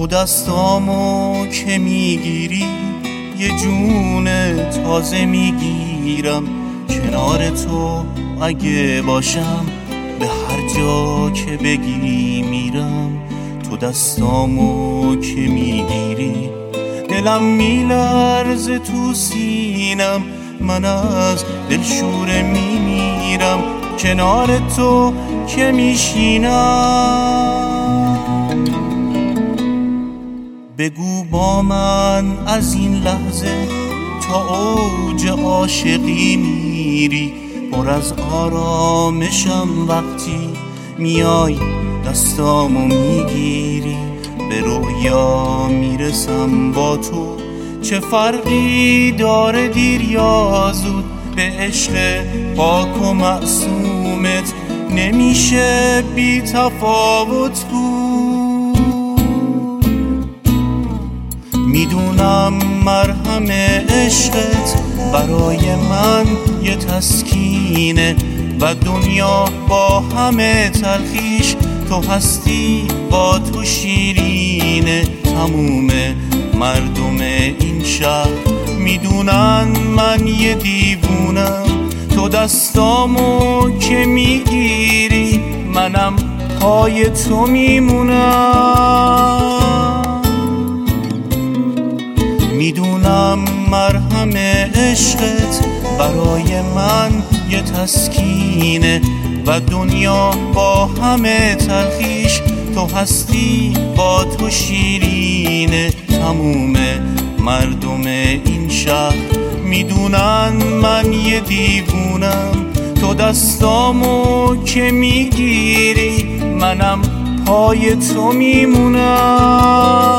تو دستامو که میگیری یه جون تازه میگیرم. کنار تو اگه باشم به هر جا که بگی میرم. تو دستامو که میگیری دلم میلرزه تو سینم. من از دلشوره میمیرم کنار تو که میشینم. بگو با من از این لحظه تا اوج عاشقی میری. پر از آرامشم وقتی میای دستامو میگیری. به رویا میرسم با تو، چه فرقی داره دیر یا زود. به عشق پاک و معصومت نمیشه بی تفاوت بود. میدونم مرهم عشقت برای من یه تسکینه و دنیا با همه تلخیش تو هستی با تو شیرینه. تموم مردم این شهر میدونن من یه دیوونم. تو دستامو که میگیری منم پای تو میمونم. میدونم مرهم عشقت برای من یه تسکینه و دنیا با همه تلخیش تو هستی با تو شیرینه. تموم مردم این شهر میدونن من یه دیوونم. تو دستامو که میگیری منم پای تو میمونم.